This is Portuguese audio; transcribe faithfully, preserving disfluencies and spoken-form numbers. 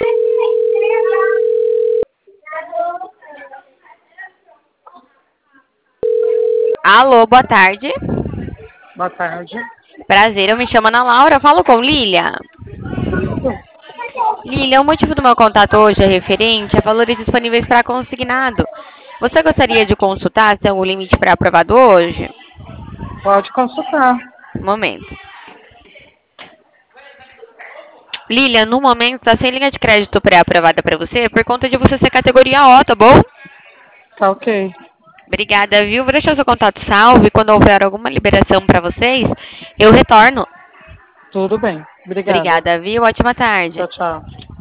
Alô, boa tarde. Boa tarde. Prazer, eu me chamo Ana Laura, falo com Lília. Lília, o motivo do meu contato hoje é referente a valores disponíveis para consignado. Você gostaria de consultar se tem algum limite pré-aprovado hoje? Pode consultar. Um momento. Lília, no momento está sem linha de crédito pré-aprovada para você por conta de você ser categoria O, tá bom? Tá ok. Obrigada, viu? Vou deixar seu contato salvo e quando houver alguma liberação para vocês, eu retorno. Tudo bem. Obrigada. Obrigada, viu? Ótima tarde. Tchau, tchau.